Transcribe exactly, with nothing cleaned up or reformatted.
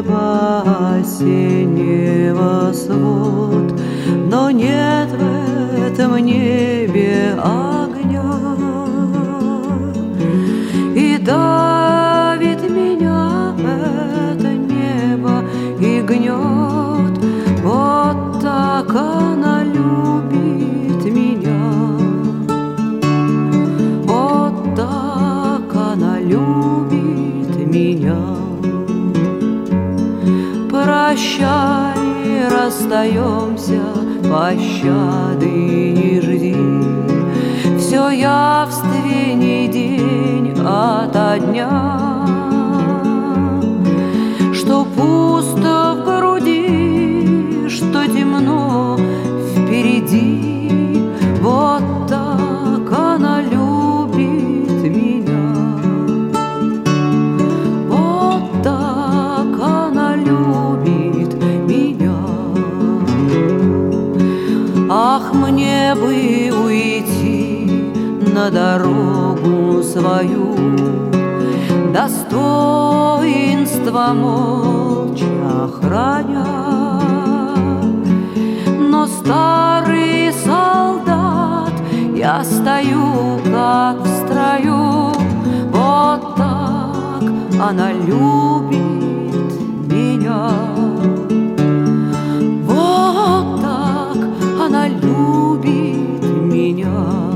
неба осеннего свод, но нет в этом небе огня. И давит меня это небо и гнет, вот так она любит меня, вот так она любит меня. Прощай, расстаемся, пощады не жди, все явственней день ото дня, что пусто в груди, что темно впереди, вот так она любит меня, вот так она любит меня. Ах, мне бы уйти на дорогу свою, достоинство молча храня, но старый солдат, я стою как в строю, вот так она любит меня, вот так она любит меня.